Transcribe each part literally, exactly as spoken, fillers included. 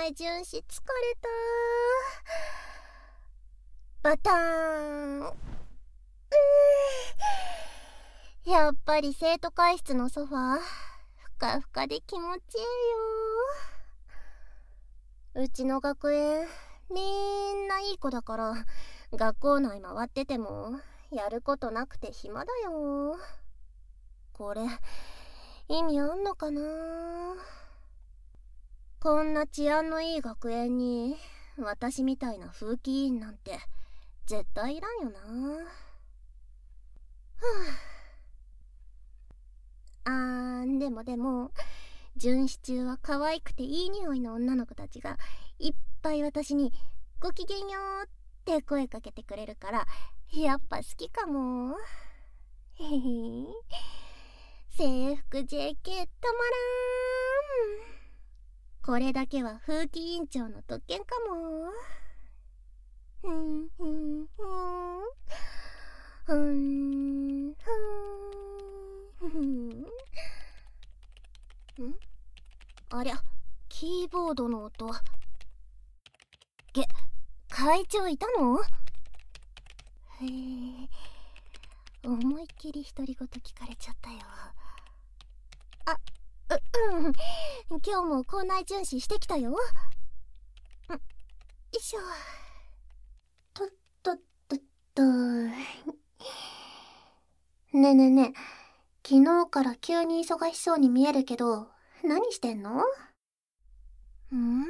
内巡視疲れた。バターン。うーやっぱり生徒会室のソファーふかふかで気持ちいいよ。うちの学園みんないい子だから学校内回っててもやることなくて暇だよ。これ意味あんのかな。こんな治安のいい学園に私みたいな風紀委員なんて絶対いらんよな。ふぅ。あーでもでも巡視中は可愛くていい匂いの女の子たちがいっぱい私にごきげんようって声かけてくれるからやっぱ好きかも。へへ制服 ジェーケー たまらん。これだけは風紀委員長の特権かも。ふんふんふんふんふんふん。んありゃ、キーボードの音。げ、会長いたの？へえ、思いっきり独り言聞かれちゃったよ。あ、う、うん。今日も校内巡視してきたよ。ん、よいしょ。とっとっとっと。ねえねえねえ、昨日から急に忙しそうに見えるけど、何してんの？ん？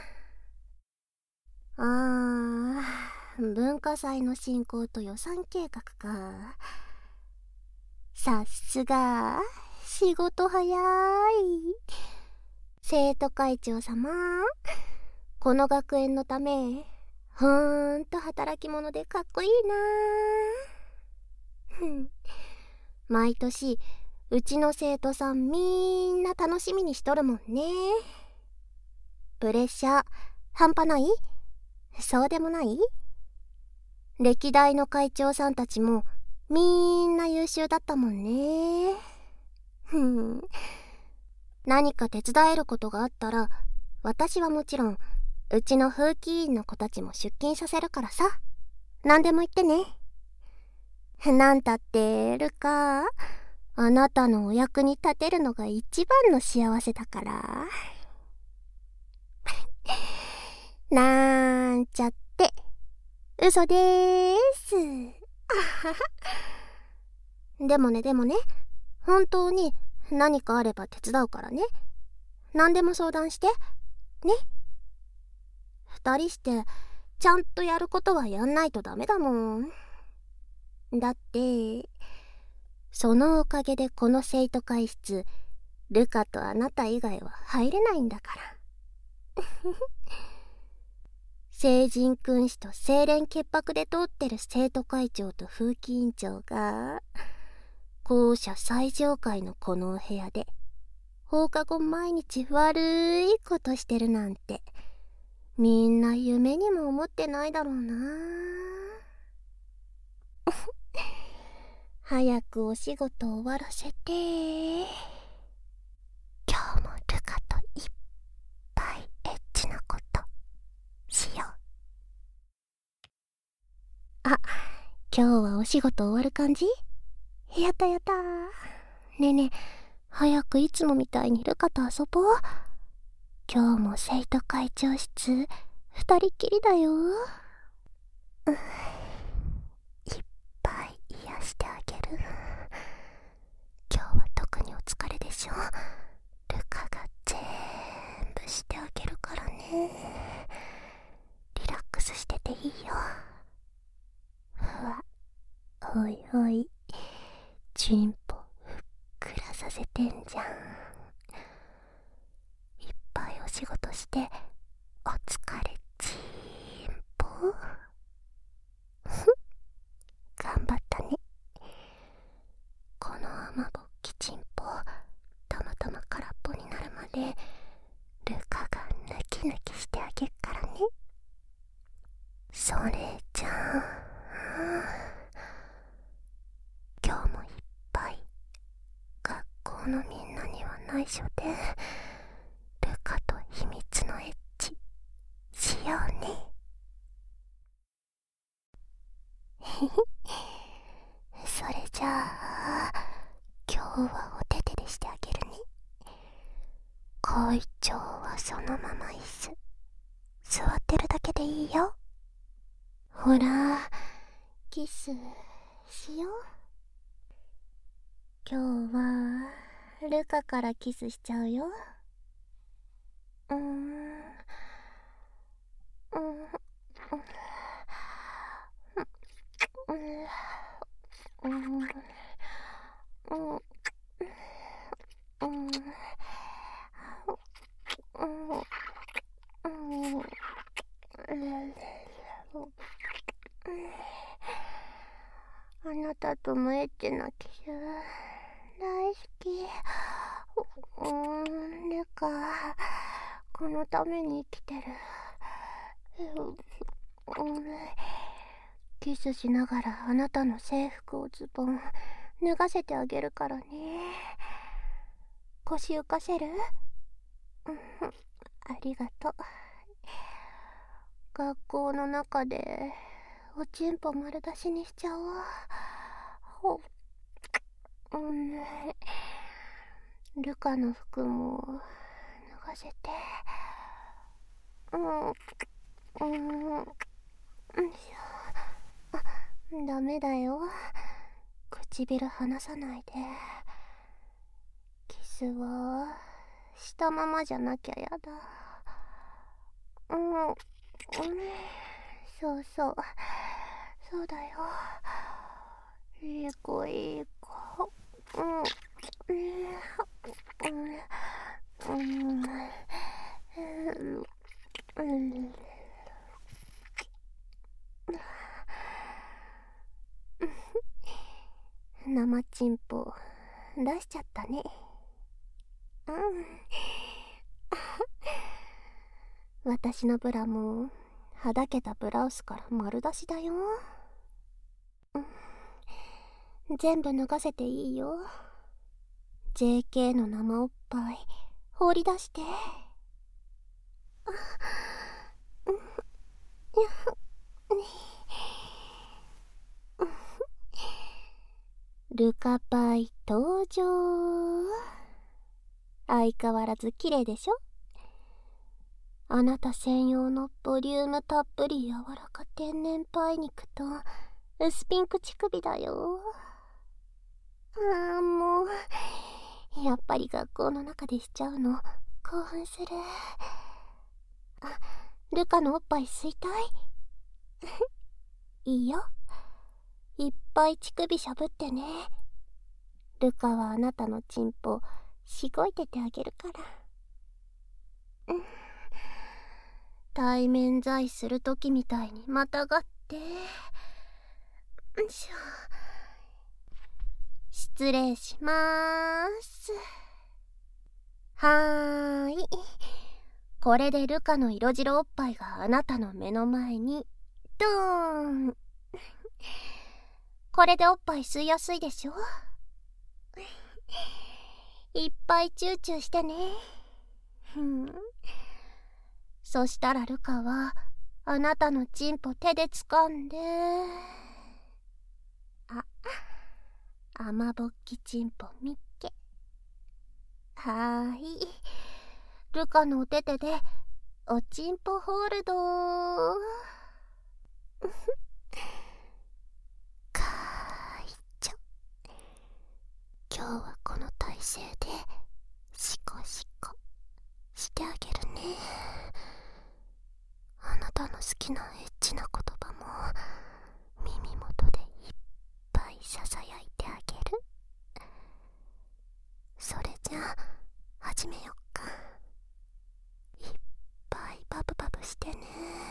あー、文化祭の進行と予算計画か。さすが、仕事早い。生徒会長様、この学園のため、ほーんと働き者でかっこいいな。毎年、うちの生徒さんみんな楽しみにしとるもんね。プレッシャー、半端ない？そうでもない？歴代の会長さんたちもみんな優秀だったもんね。ふん。何か手伝えることがあったら、私はもちろん、うちの風紀委員の子たちも出勤させるからさ。何でも言ってね。なんたってルカ、あなたのお役に立てるのが一番の幸せだから。なんちゃって、嘘でーす。でもねでもね、本当に何かあれば手伝うからね。何でも相談して。ね。二人して、ちゃんとやることはやんないとダメだもん。だって、そのおかげでこの生徒会室、ルカとあなた以外は入れないんだから。聖人君子と清廉潔白で通ってる生徒会長と風紀委員長が、校舎最上階のこのお部屋で、放課後毎日悪いことしてるなんて、みんな夢にも思ってないだろうな。早くお仕事終わらせて。今日もルカといっぱいエッチなことしよう。あ、今日はお仕事終わる感じ？やったやったー。ねえねえ、早くいつもみたいにルカと遊ぼう。今日も生徒会長室二人きりだよ。うん、いっぱい癒してあげる。今日は特にお疲れでしょ。ルカが全部してあげるからね。リラックスしてていいよ。ふわ、おいおい、チンポふっくらさせてんじゃん。いっぱいお仕事してお疲れチンポ。頑張ったね。この雨ぼっきチンポたまたま空っぽになるまでルカが抜き抜きしてあげっからね。それじゃあ今日もいっぱい学校のみんなには内緒でルカと秘密のエッチ会長はそのまま椅子座ってるだけでいいよ。ほら、キスしよう。今日はルカからキスしちゃうよ。うーん、うん、うん、うん、うん、うん、うん、あなたとのエッチなキス大好き。うーん、ルカ、このために生きてる。うん、キスしながらあなたの制服をズボン脱がせてあげるからね。腰浮かせる？うん、ありがとう。学校の中でおちんぽ丸出しにしちゃおう。ほ、うん、ルカの服も脱がせて。うん、うん、うん、あ、ダメだよ。唇離さないで。キスはしたままじゃなきゃやだ。うん、うん、そうそう、そうだよ。いい子いい子。うん、うん、うん、うん、うん、生チンポ出しちゃったね。うん。私のブラもはだけたブラウスから丸出しだよ。うん、全部脱がせていいよ。ジェーケー の生おっぱい放り出して。あ、うん、やルカパイ登場。相変わらず綺麗でしょ。あなた専用のボリュームたっぷり柔らか天然パイ肉と薄ピンク乳首だよ。ああ、もうやっぱり学校の中でしちゃうの興奮する。あ、ルカのおっぱい吸いたい？いいよ、いっぱい乳首しゃぶってね。ルカはあなたのチンポしごいててあげるから。うん、対面在するときみたいにまたがって。よいしょ。失礼しまーす。はーい、これでルカの色白おっぱいがあなたの目の前にドーン。これでおっぱい吸いやすいでしょ。いっぱいチューチューしてね。ふん。そしたらルカはあなたのチンポ手で掴んで、あ、雨ぼっきチンポみっけ。はーい、ルカのお手手でおちんぽホールドかーいちょ。今日はこの体勢でシコシコしてあげるね。あなたの好きなエッチな言葉も耳元でいっぱいささやいてあげる。それじゃあ始めよっか。いっぱいバブバブしてね。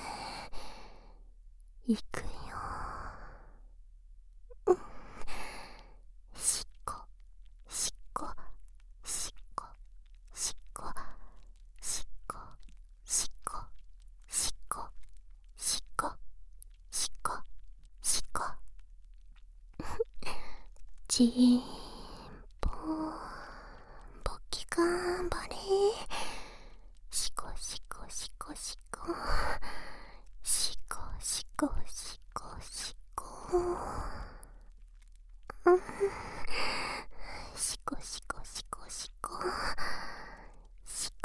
いくよ。うん、しこしこしこしこしこしこしこしこしこしこちーんぽぼっきがんばれ。しこしこしこしこしこしこしこしこ、うん、しこしこしこしこし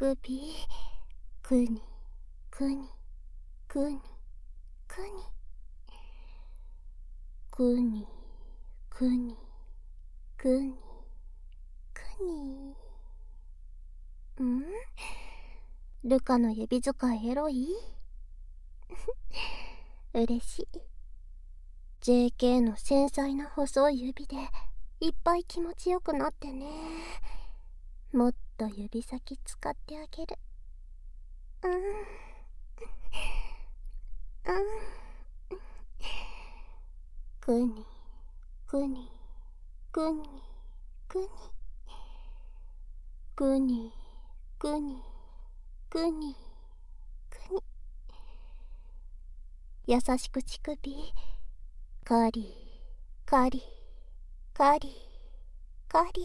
首くにくにくにくにくにくにくにくに。ん？ルカの指使いエロい？嬉しい。ジェーケー の繊細な細い指でいっぱい気持ちよくなってね。もっと指先使ってあげる。うんうん。くにくにくにくにくにくにくにくに。優しく乳首カリカリカリカリ。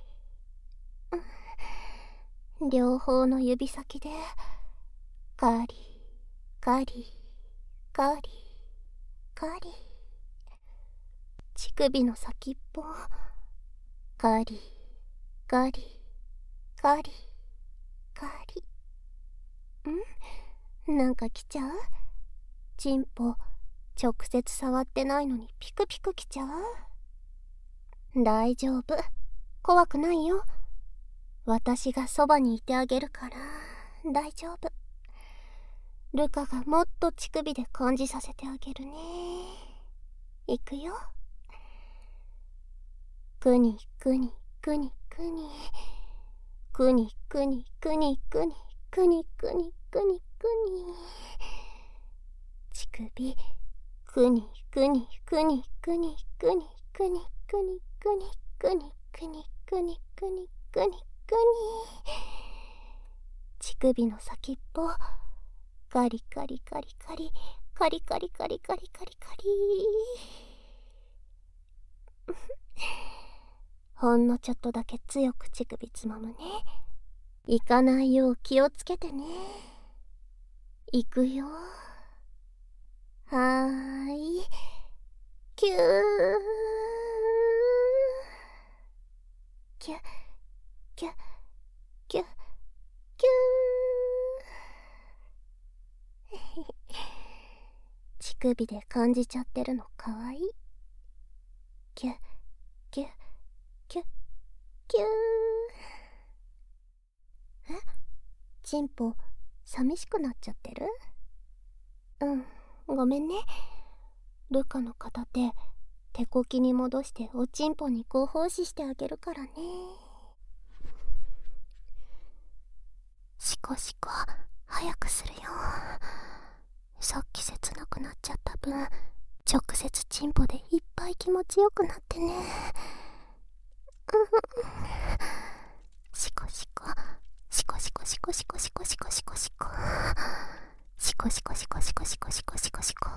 両方の指先でカリカリカリカリ。乳首の先っぽカリカリカリカリ。ん？なんか来ちゃう？チンポ直接触ってないのにピクピク来ちゃう？大丈夫、怖くないよ。私がそばにいてあげるから大丈夫。ルカがもっと乳首で感じさせてあげるね。いくよ。くにくにくにくにくにくにくにくにくにくにくにくに。乳首くにくにくにくにくにくにくにくにくにくにくにくにくにくに。乳首の先っぽカリカリカリカリカリカリカリカリカリカリ。ほんのちょっとだけ強く乳首つまむね。いかないよう気をつけてね。いくよ。はーい。キューキュキュキュキュー。乳首で感じちゃってるのかわいい。キュキュキュキュー。え？チンポ寂しくなっちゃってる？うん、ごめんね。ルカの片手手こきに戻しておちんぽにご奉仕してあげるからね。シコシコ早くするよ。さっき切なくなっちゃった分直接チンポでいっぱい気持ちよくなってね。シコシコシコシコシコシコシコシコシコシコシコシコシコシコシコシコシコシコ。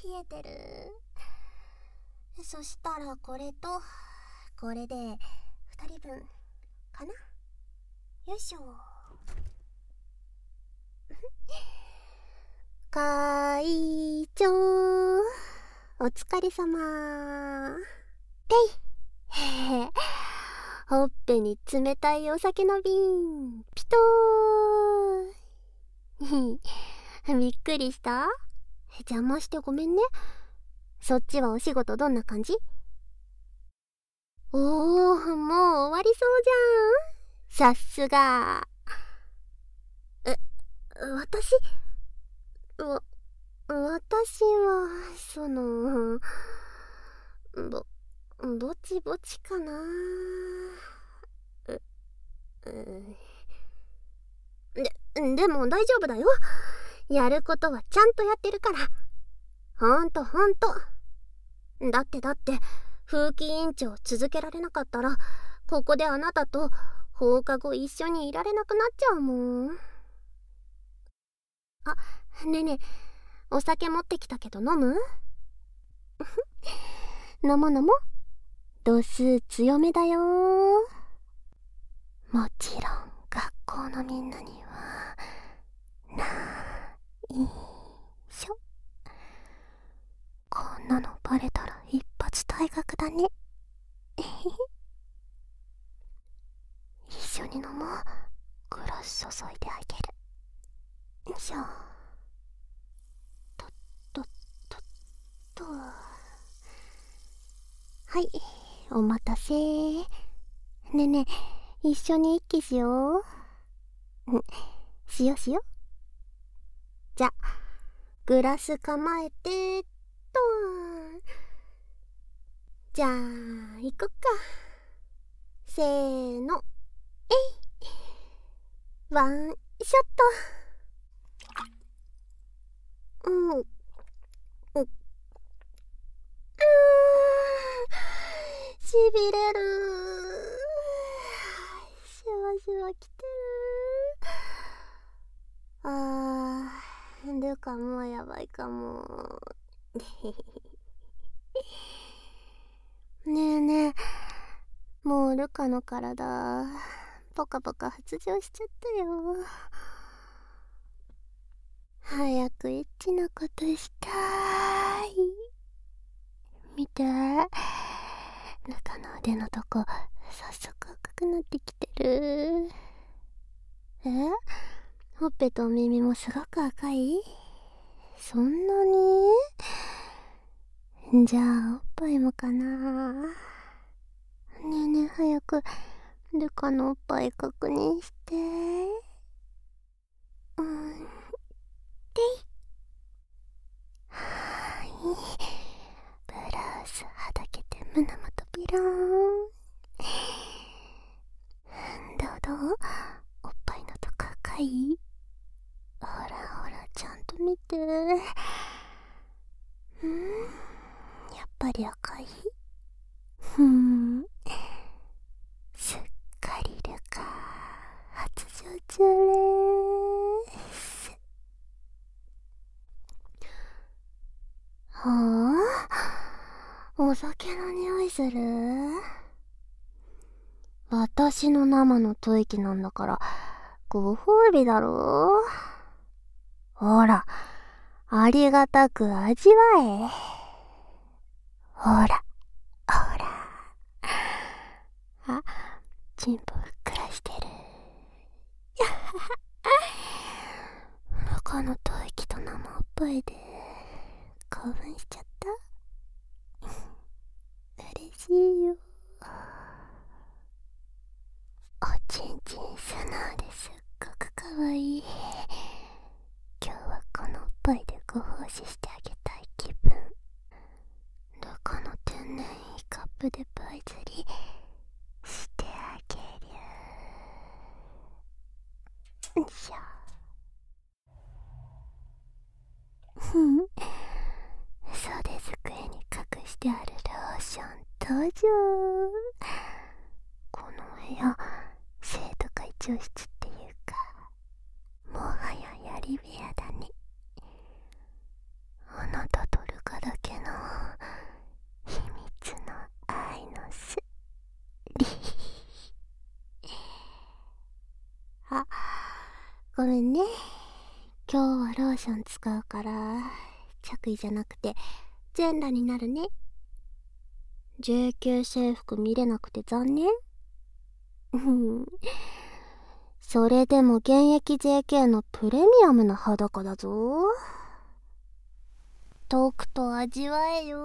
冷えてる。そしたらこれとこれでふたりぶんかな。よいしょ。会長、お疲れ様。てい。へへ。ほっぺに冷たいお酒の瓶、ピトー。びっくりした？邪魔してごめんね。そっちはお仕事どんな感じ？おー、もう終わりそうじゃん。さすが。え、私、わ、私は、その、ぼ、ぼちぼちかな。う、う、で、でも大丈夫だよ。やることはちゃんとやってるから。ほんとほんと。だってだって、風紀委員長続けられなかったら、ここであなたと放課後一緒にいられなくなっちゃうもん。あ、ねえねえ、お酒持ってきたけど飲む？飲もう飲もう。度数強めだよ。もちろん学校のみんなにはないしょ。こんなのバレたら一発退学だね。一緒に飲もう。グラス注いであげる。よいしょ。とっとっとっと。はい、お待たせ。ねえねえ、一緒に一気しよう。しよしよ。じゃ、グラス構えてっと。じゃあ、行こっか。せーの、えい。ワンショット。うん。う、うーん。しびれる。シュワシュワきてる。あー、ルカもうやばいかも。ねえねえ、もうルカの体ポカポカ発情しちゃったよ。早くエッチなことしたい。見て、ルカの腕のとこ早速赤くなってきてる。え？ほっぺとお耳もすごく赤い？そんなに？じゃあおっぱいもかな。ねえねえ、早くルカのおっぱい確認して。うん、でい。はーい。ブラウスはだけて胸元ピローン。どうどう？おっぱいのとこ赤い？ほらほら、ちゃんと見て。うん、やっぱり赤い？ふーん、すっかりルカ発情中です。はあ、お酒の匂いする？私の生の吐息なんだからご褒美だろ。ほら、ありがたく味わえ。ほらほら。あ、チンポふっくらしてる。ルカの吐息と生おっぱいで興奮しちゃった。嬉しいよ。おちんちん素直ですっごくかわいい。今日はこのおっぱいでご奉仕してあげたい気分。ルカの天然いいカップでパイ釣りしてあげる。よいしょ。ふん、袖机に隠してあるローション登場。この部屋、生徒会長室っていうか、もはややり部屋だね。あなたとルカごめんね。今日はローション使うから着衣じゃなくて全裸になるね。 ジェーケー 制服見れなくて残念。それでも現役 ジェーケー のプレミアムな裸だぞ。とくと味わえよ。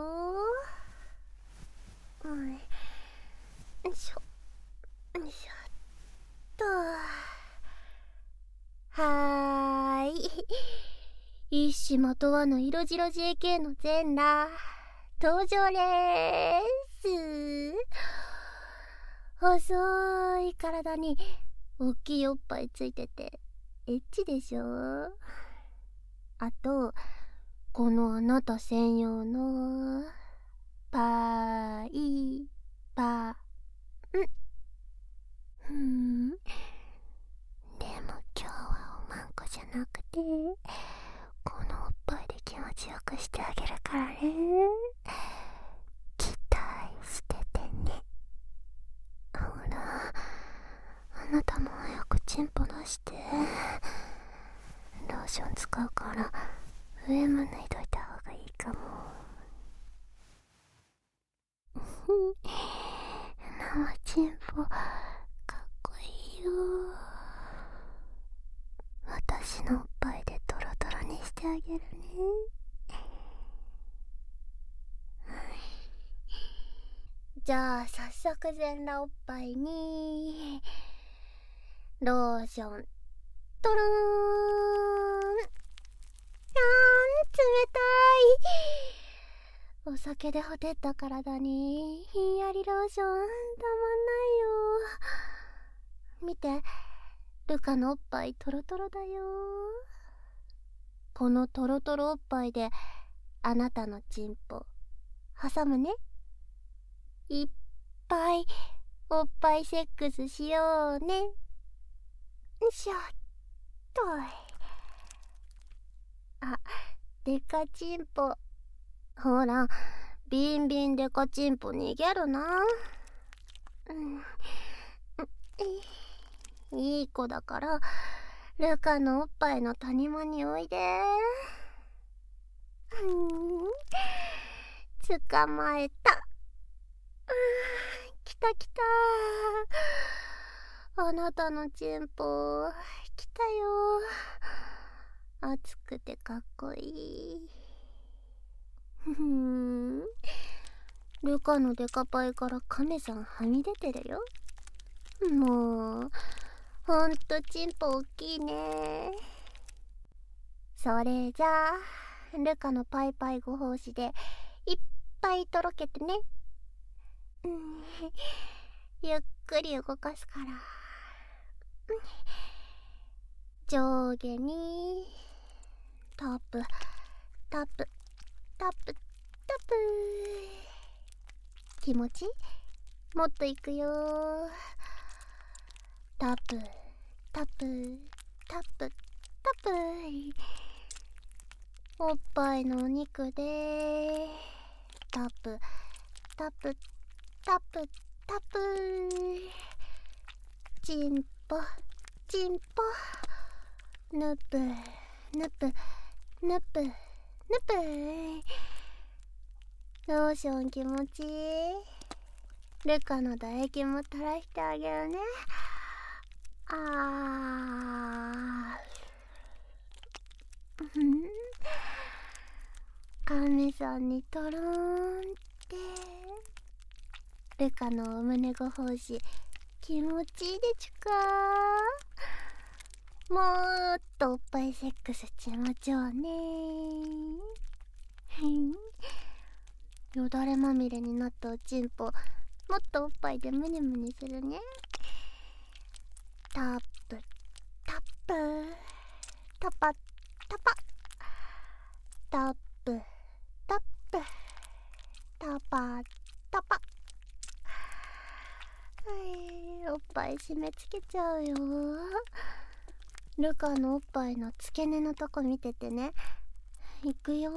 うん、よいしょよいしょっと。はーい、一糸まとわぬ色白 ジェーケー の全裸登場でーす。細い体におっきいおっぱいついててエッチでしょ。あとこのあなた専用のパイパン。ふん、でも今日はおまんこじゃなくてこのおっぱいで気持ちよくしてあげるからね。期待しててね。ほら、あなたも早くチンポ出して。ローション使うから上も脱いどいた方がいいかも。生チンポかっこいいよ。私のおっぱいでトロトロにしてあげるね。じゃあ早速全裸おっぱいにローショントローン。あーん、冷たい。お酒でほてった体にひんやりローションたまんないよ。見て、ルカのおっぱいトロトロだよ。このトロトロおっぱいであなたのチンポ挟むね。いっぱいおっぱいセックスしようね。よいしょっと。あ、デカチンポ。ほら、ビンビンデカチンポ逃げるな。うん、いい子だからルカのおっぱいの谷間においで。うん、捕まえた。きたきた。あなたのチンポ来たよ。熱くてかっこいい。ふふん、ルカのデカパイからカメさんはみ出てるよ。もうほんとチンポおっきいね。それじゃあルカのパイパイご奉仕でいっぱいとろけてね。うん、ゆっくり動かすから。上下にタップタップタップタップ。気持ちもっといくよ。タップタップタップタップ。おっぱいのお肉でタップタップタップタップ。チンポチンポ。ぬぷぬぷぬぷぬぷ。ローション気持ちいい。ルカの唾液も垂らしてあげるね。あーカメさんにとろーんって。ルカのお胸ご奉仕気持ちいいでちゅか。もっとおっぱいセックスしまちょうね。よだれまみれになったおちんぽもっとおっぱいでムニムニするね。タップタップタパタパタップタップタパタパ。はい、おっぱい締め付けちゃうよ。ルカのおっぱいの付け根のとこ見ててね。いくよ。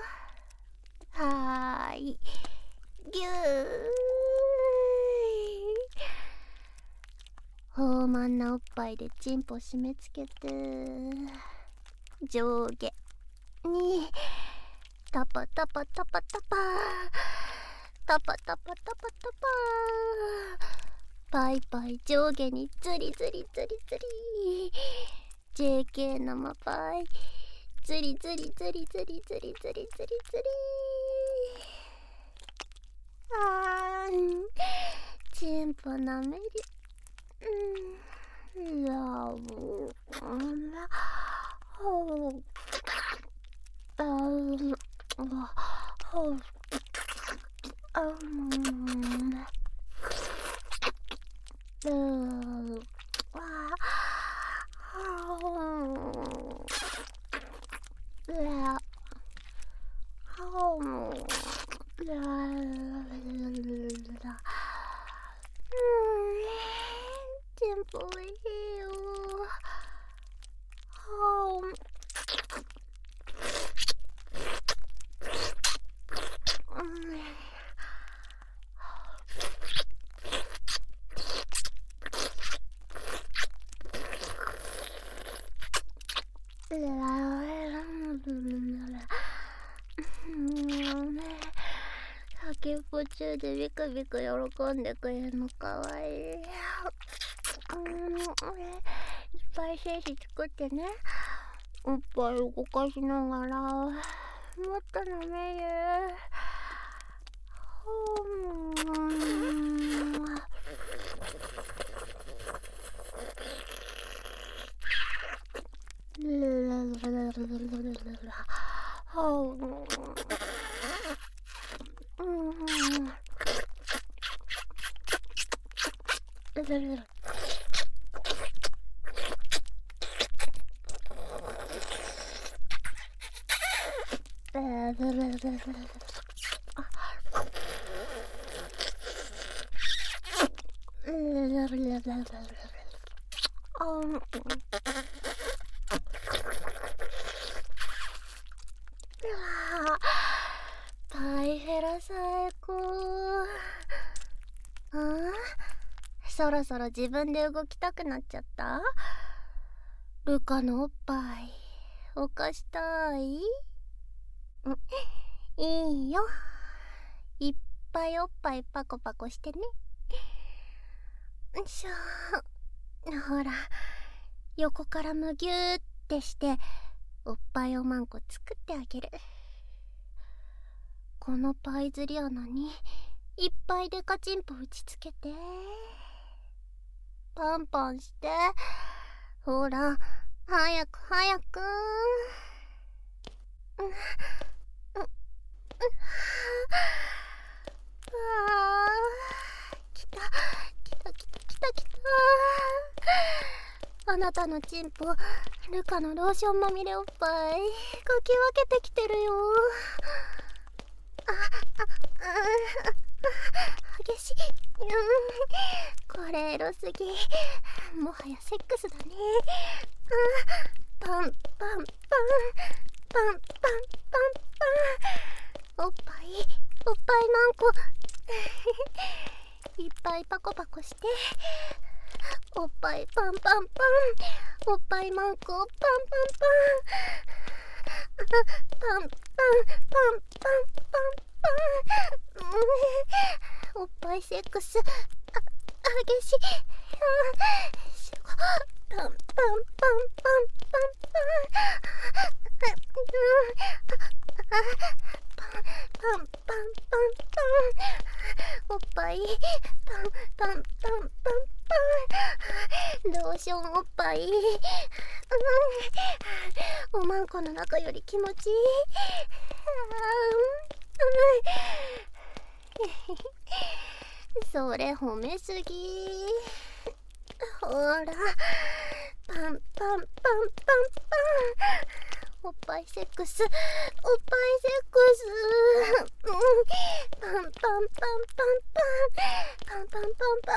はーい、ぎゅー。 豊満なおっぱいでチンポ締め付けて、上下にタパタパタパタパタパタパタパタパパイパイ上下にズリズリズリズリ ジェーケー 生パイズリズリズリズリズリズリズリズリあーんチンポなめるうんラブラほうあーほうあーうんああテンポいいよ。先っぽ中でビクビク喜んでくれるのかわいい。うん、いっぱい精子作ってね、おっぱい動かしながらもっと舐める。パイヘラ最高。ああ、そろそろ自分で動きたくなっちゃった。ルカのおっぱいおかしたい？いいよ、いっぱいおっぱいパコパコしてね。しょほら、横からむぎゅーってしておっぱいおまんこ作ってあげる。このパイ釣り穴にいっぱいデカチンポ打ちつけてパンパンして、ほら早く早く。うんうんうん、あー来た来た来た来た来た。あなたのチンポルカのローションまみれおっぱいかき分けてきてるよ。あああ激しい。うん、これエロすぎ、もはやセックスだね。あパンパンパンパンパンパンパン、おっぱいおっぱいマンコいっぱいパコパコして、おっぱいパンパンパン、おっぱいマンコパンパンパン、パンパンパンパンパンパン、おっぱいセックスあ激しい。パンパンパンパンパンパンパンパンパンパン、おっぱいパンパンパンパンパン、ローションおっぱい、おまんこの中より気持ちいい。それ褒めすぎ。ほらパンパンパンパンパン、おっぱいセックスおっぱいセックス、うん、パンパンパンパンパンパンパンパンパ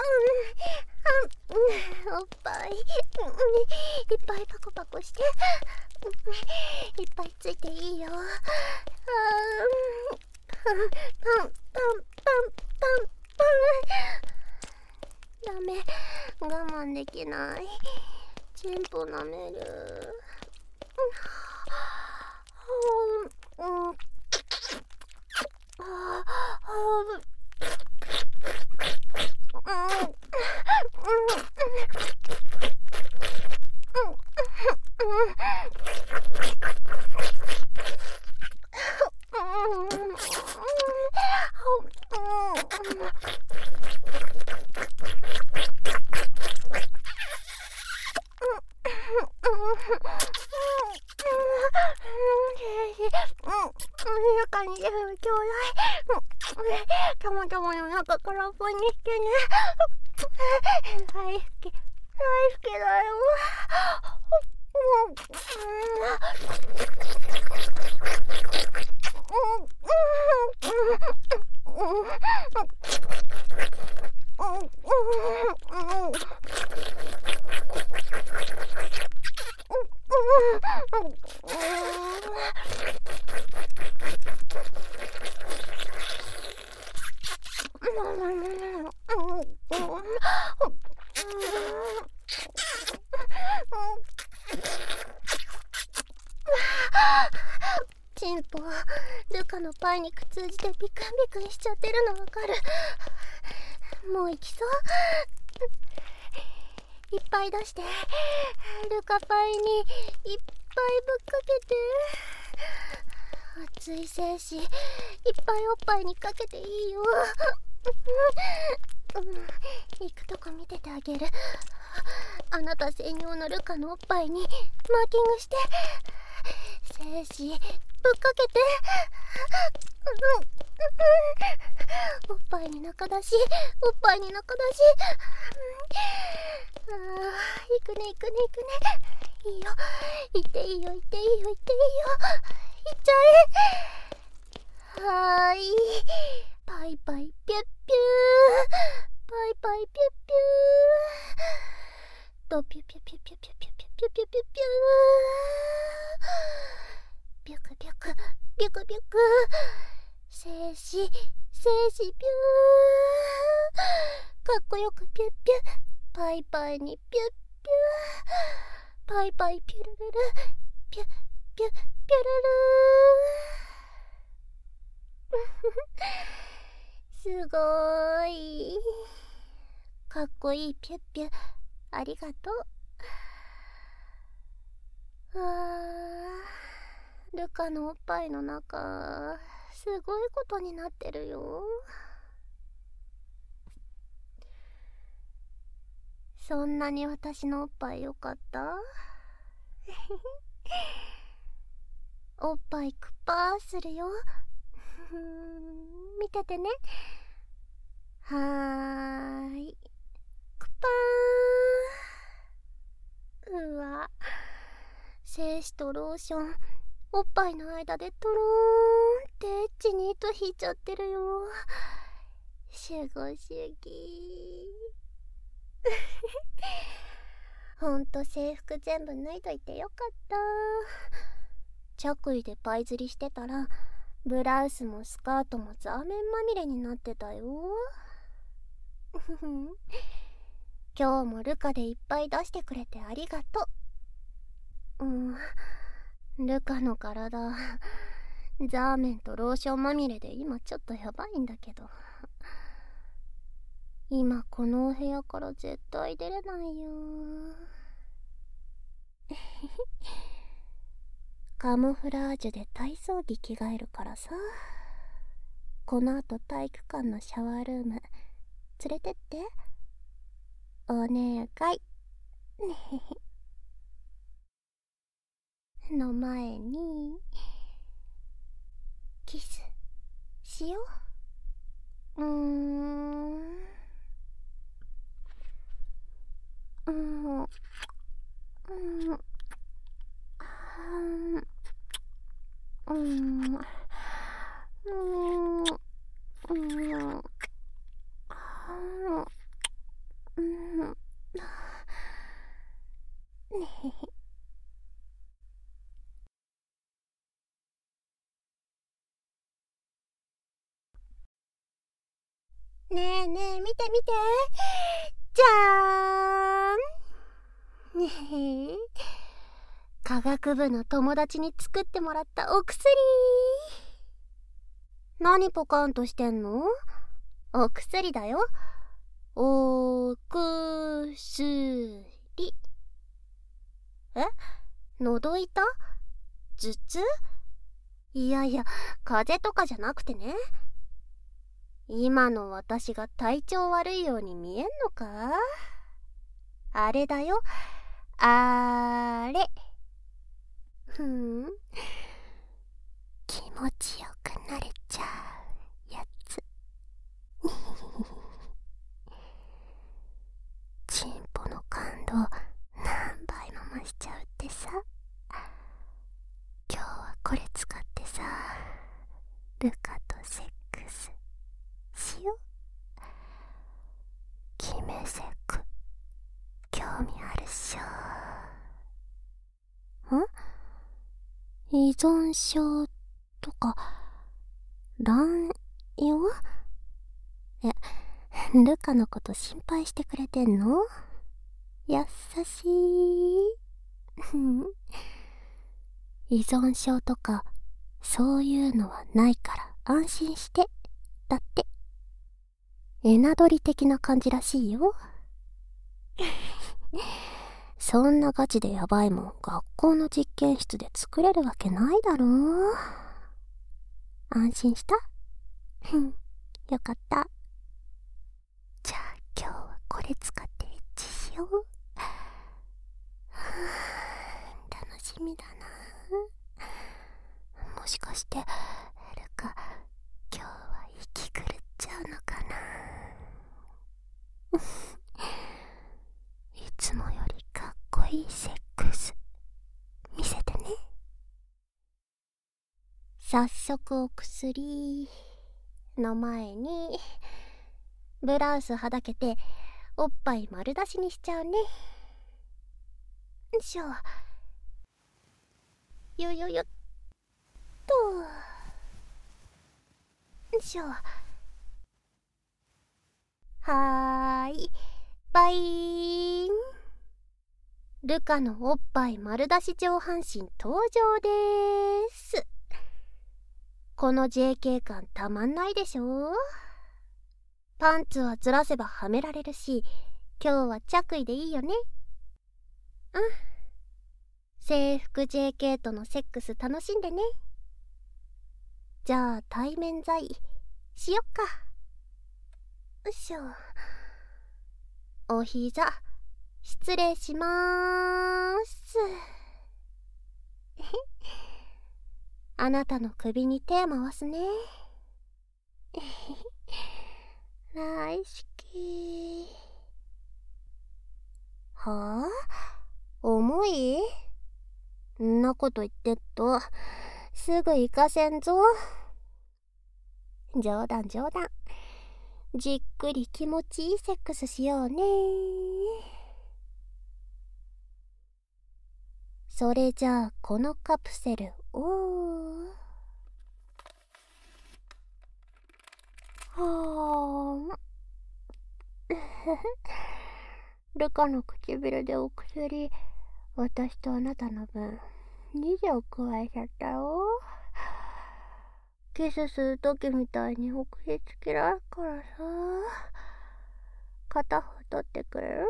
ン、おっぱい、うん、いっぱいパコパコして、いっぱいついていいよ。あパンパンパンパンパンパン、 ダメ、我慢できない。チンポ舐める。うん、うん、ああ、たまたまの中からポンにしてね。大好き、大好きだよ。チンポ、ルカのパイにくっついてビクンビクンしちゃってるのわかる。もう行きそう。いっぱい出して、ルカパイにいっぱいぶっかけて。熱い精子いっぱいおっぱいにかけていいよ。うん、行くとこ見ててあげる。あなた専用のルカのおっぱいにマーキングして、精子ぶっかけて。おっぱいに中出し、おっぱいに中出し。ああ、行くね行くね行くね。いいよ、行っていいよ行っていいよ行っていいよ。行っちゃえ。はーい、パイパイピュッピュー、パイパイピュッピュー、ドピュピュピュピュピュピュピュピュピュピュピュー、ビュクビュクビュクビュク、静止静止ピュー、かっこよくピュッピュ、パイパイにピュッピュー、パイパイピュルルル、ピュッピュッピュルルー。すごーい、かっこいいピュッピュ、ありがとう。あー、ルカのおっぱいの中、すごいことになってるよ。そんなに私のおっぱいよかった？おっぱいクッパーするよ。見ててね。はーい、クッパー。うわ、精子とローションおっぱいの間でトローンってエッチに糸引いちゃってるよ。シュゴシュギー。ほんと制服全部脱いどいてよかった。着衣でパイ釣りしてたらブラウスもスカートもザーメンまみれになってたよ。今日もルカでいっぱい出してくれてありがとう。うん、ルカの体ザーメンとローションまみれで今ちょっとやばいんだけど、今このお部屋から絶対出れないよ。カモフラージュで体操着着替えるからさ。このあと体育館のシャワールーム連れてってお願い。の前にキスしよう。うーん、うん、うん、うん、うん、うん、うん、うん、 ねえねえ、見て見て。じゃーん。ねえ、科学部の友達に作ってもらったお薬。何ポカンとしてんの？お薬だよ。おくすり。え？喉痛？頭痛？いやいや、風邪とかじゃなくてね。今の私が体調悪いように見えんのか？あれだよ、あれ。ふん、気持ちよくなれちゃうやつ。チンポの感動何倍も増しちゃうってさ。今日はこれ使ってさ、ルカとセックスしよう。決めセク興味あるっしょ。ん？依存症とか乱用？え、ルカのこと心配してくれてんの？優しい。依存症とかそういうのはないから安心して。だってエナドリ的な感じらしいよ。そんなガチでヤバいもん学校の実験室で作れるわけないだろう。安心した？よかった。じゃあ今日はこれ使ってエッチしよう。楽しみだな。もしかしてルカ今日は息狂っちゃうのかな。いつもよりかっこいいセックス見せてね。早速お薬の前にブラウスはだけておっぱい丸出しにしちゃうね。よいしょ。よよよっと。よいしょ。はーい、バイーン。ルカのおっぱい丸出し上半身登場でーす。この ジェーケー 感たまんないでしょ。パンツはずらせばはめられるし、今日は着衣でいいよね。うん。制服 ジェーケー とのセックス楽しんでね。じゃあ対面在しよっか。よいしょ。お膝失礼しまーす。あなたの首に手回すね。大好き。はあ？重い？んなこと言ってっとすぐ行かせんぞ。冗談冗談。じっくり気持ちいいセックスしようね。それじゃあこのカプセルをはあルカの唇でお薬、私とあなたの分に錠加えちゃったよ。キスするときみたいにお薬つけられるからさ、片方取ってくれる？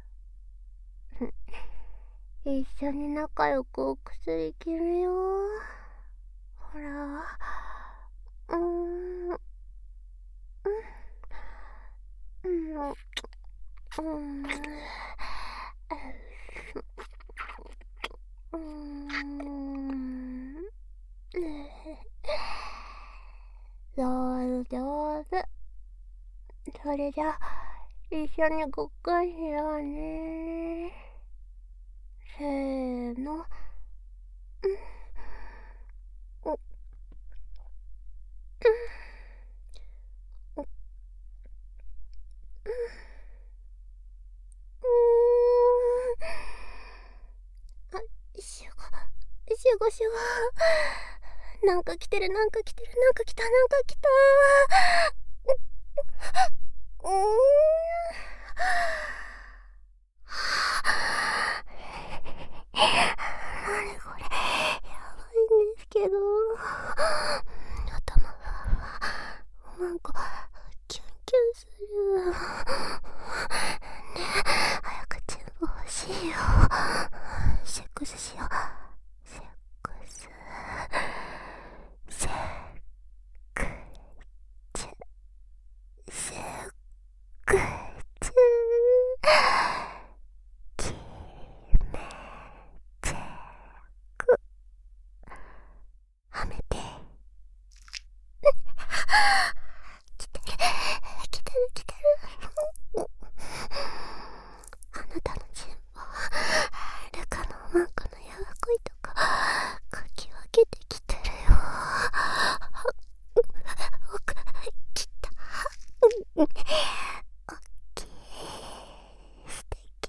一緒に仲良くお薬決めよう。ほら、うーん、うん、うん、うん、うん、上手上手。それじゃ一緒にごっくんしようね。せーの。うん、お、うん、お、うん、あ、しゅご、しゅごしゅご。なんか来てる、なんか来てる、なんか来た、なんか来た。 うーん。何これ、やばいんですけど。頭がなんかキュンキュンする。ねえ、早くチューブ欲しいよ。セックスしよう。セックスセックチュセックチュキメチェックはめて。来てる来てる来てる。あなたのチンポルカのマークのやわこいとかかき分けてきてるよ。奥来た。おっきい素敵。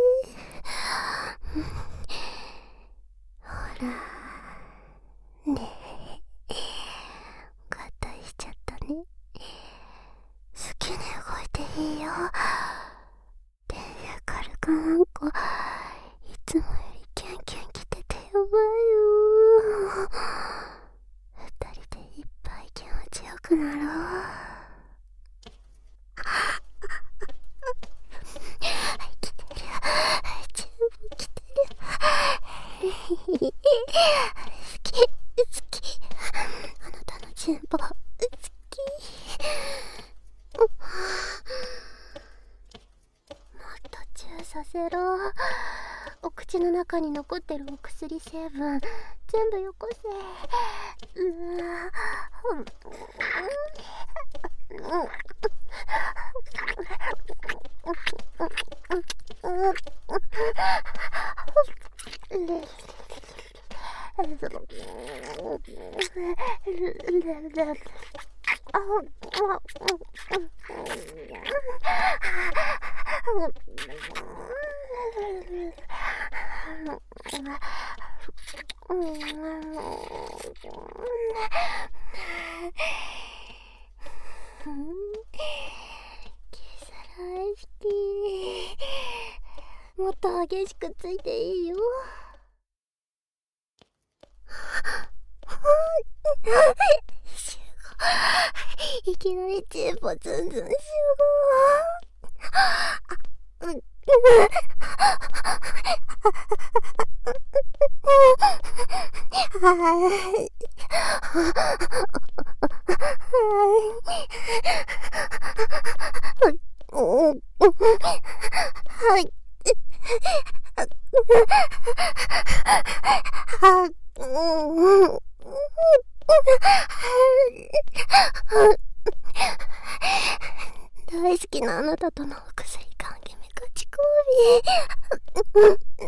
ほらねえ、合体しちゃったね。好きに動いていいよ。電車カルカなんかいつもよりキュンキュン来ててやばいよ。二人でいっぱい気持ちよくなろう。はい来てるよ。全部来てる。好き好き。あなたのチンポ好き。もっとチューさせろ。お口の中に残ってるお薬成分全部よこせ。うわもっと激しくついていいよ。いきなりチンポツンツン集合。うん。はい。はい。はい。大好きなあなたとのお薬関係めかちこび。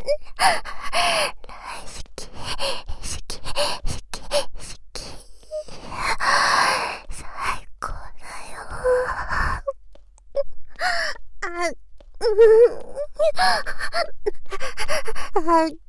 大好き好き好き好き。最高だよ。あっあっ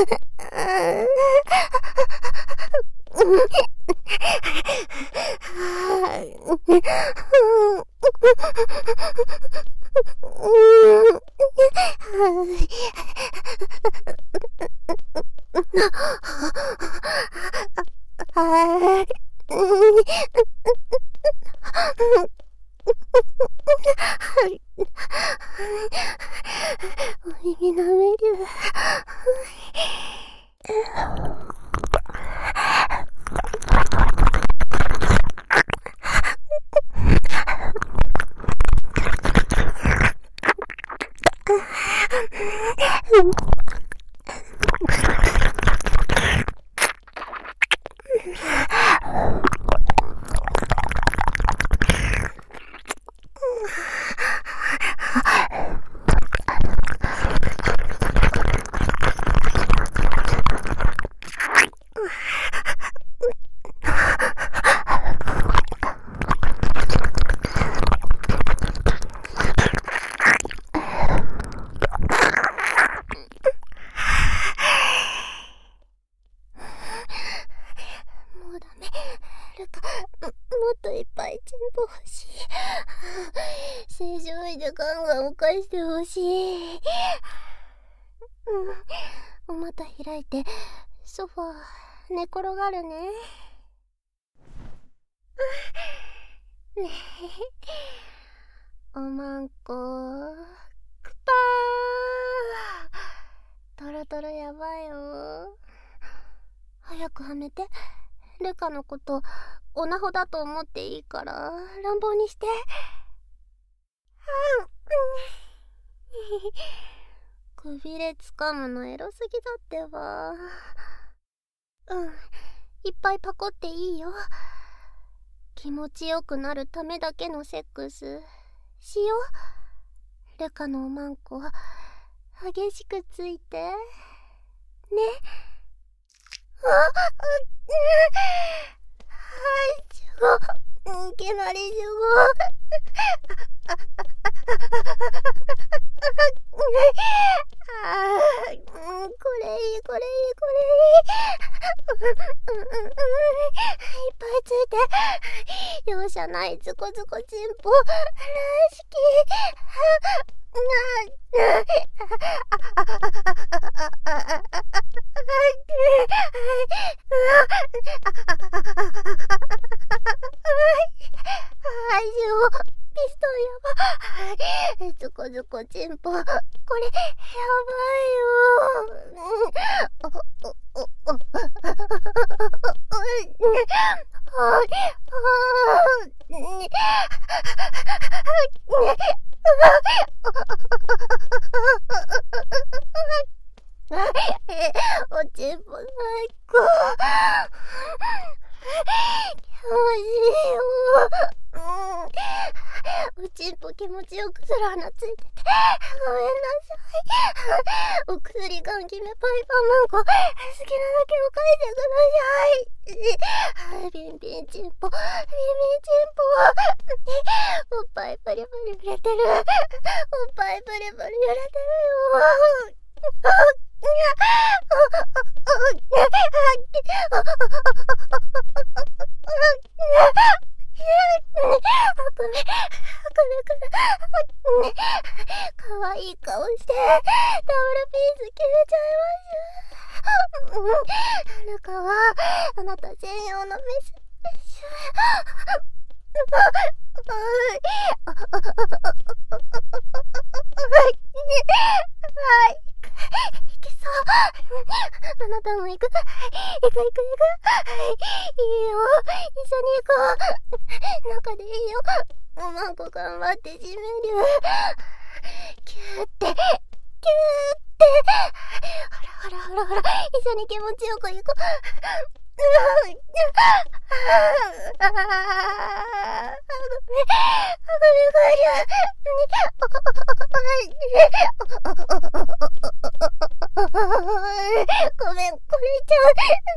お耳の上でもうダメ。 ルカ、もっといっぱいチンポ欲しい。正常位でガンガンおかしてほしい。うん、お股開いてソファー寝転がるね。ねえ、おまんこクパー、トロトロやばいよ。早くはめて。ルカのことオナホだと思っていいから乱暴にして。くびれつかむのエロすぎだってば。うん、いっぱいパコっていいよ。気持ちよくなるためだけのセックスしよう。ルカのおまんこ激しくついてね。あっ、はいジュゴ、いきなりジュゴ。あー、これいいこれいいこれいい。いっぱいついて容赦ないズコズコチンポらしき。はいジュゴ、ピストルやば。ズコズコチンポこれやばいよ。おおおおおちんぽ最高。気持ちいいよ。おちんぽ気持ちよくする穴ついててごめんなさい。お薬ガン決めパイパーマンコ好きなだけを書いてください。ビンビンチンポビンビンチンポ。おっぱいプリプリ揺れてる。おっぱいプリプリ揺れてるよ。かわいい顔してダブルピース決めちゃいます。ルカはあなた専用のメスメス。はい、いけそう。あなたも行く。行く行く行く。いいよ、一緒に行こう。中でいいよ。おまんこ頑張って締める。キューってキューって。ほらほらほらほら、一緒に気持ちよく行こう。ごめんあごめんごめん、これちゃう。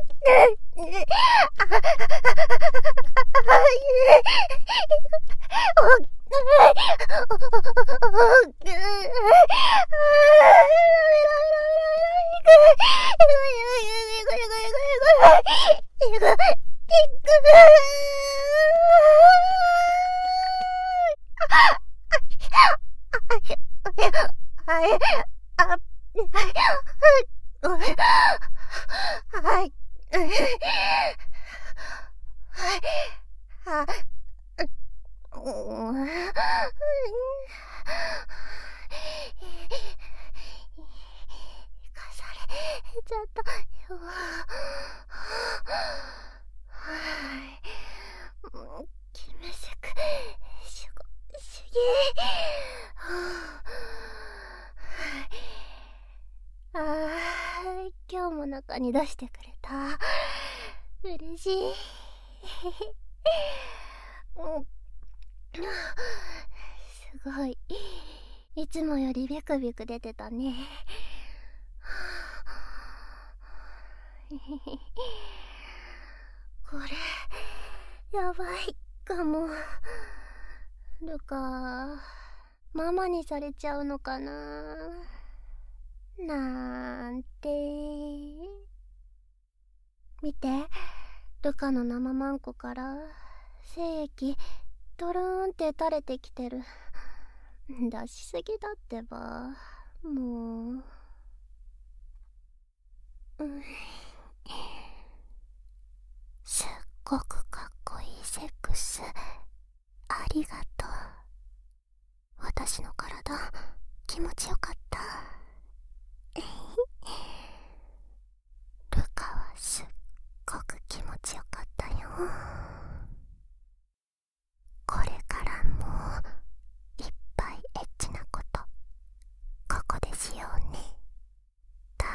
ちゃったよ。決めセク主語主義。あー、今日も中に出してくれた。嬉しい。すごい、いつもよりビクビク出てたね。これやばいかも。ルカママにされちゃうのかななんて。見て、 ルカの生マンコから精液ドルーンって垂れてきてる。出しすぎだってば。もう、うん、すっごくかっこいいセックスありがとう。私の体気持ちよかった。ルカはすっごく気持ちよかったよ。これからもいっぱいエッチなことここでしようね。大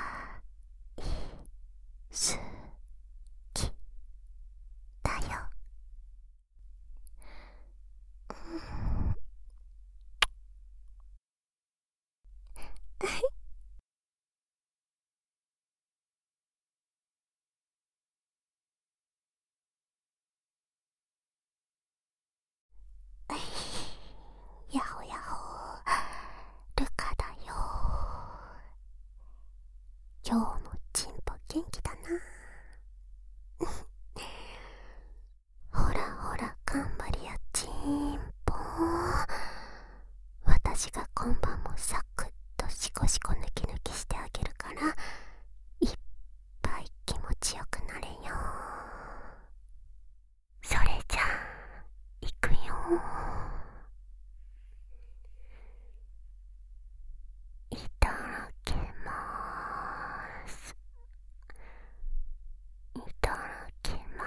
好きだよ。やほやほ、ルカだよ。今日もチンポ元気だな。ほらほら頑張りやチンポ。私が今晩もサクッとシコシコ抜き抜きしてあげるから、いっぱい気持ちよくなれよ。それじゃあいくよ。いただきます。いただきます。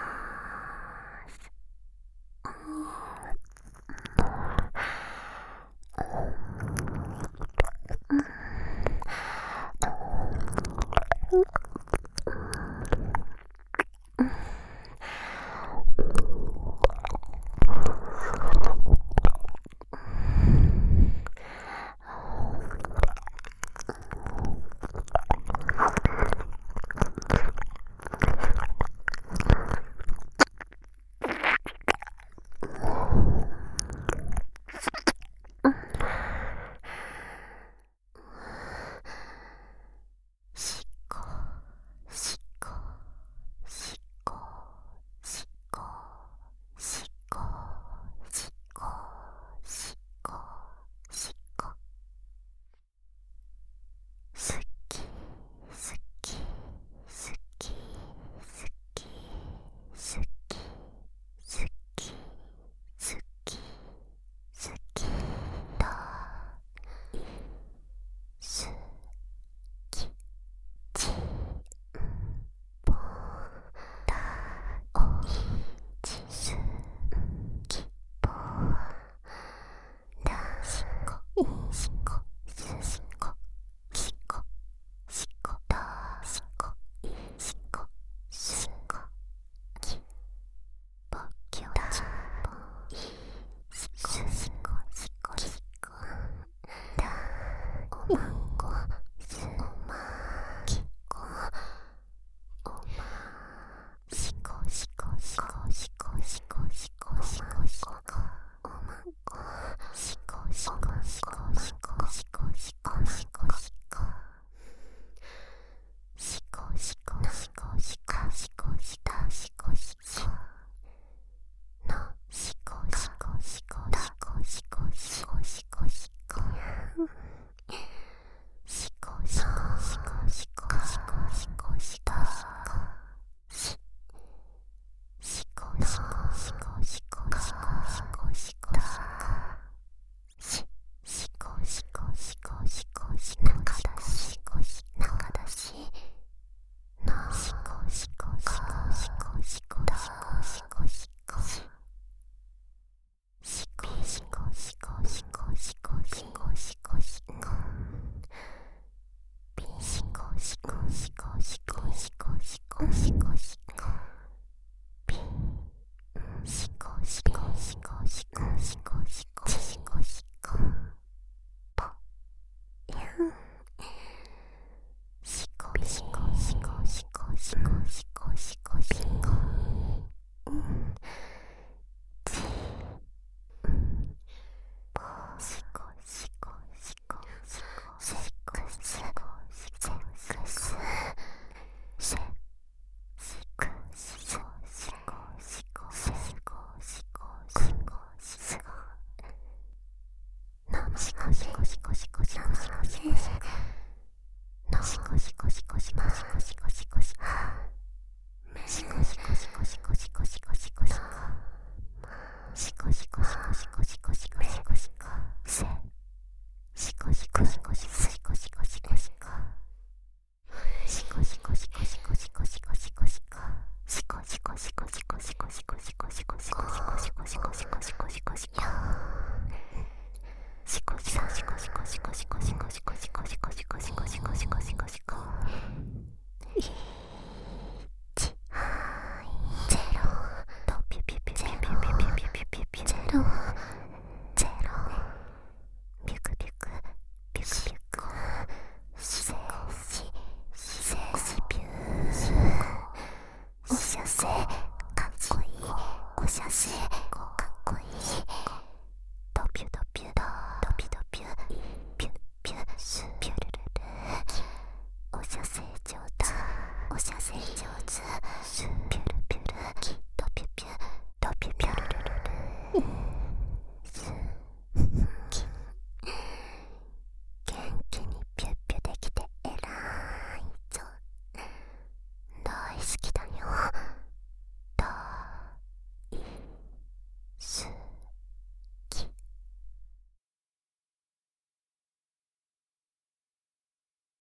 ロゼロビュクビュクビュクビュクシセシシセシビューおしゃせかっこいいおしゃせかっこいいドピュドピュドピドピュピュピュピュルルルおしゃせ上手おしゃせ上手ピュルピュル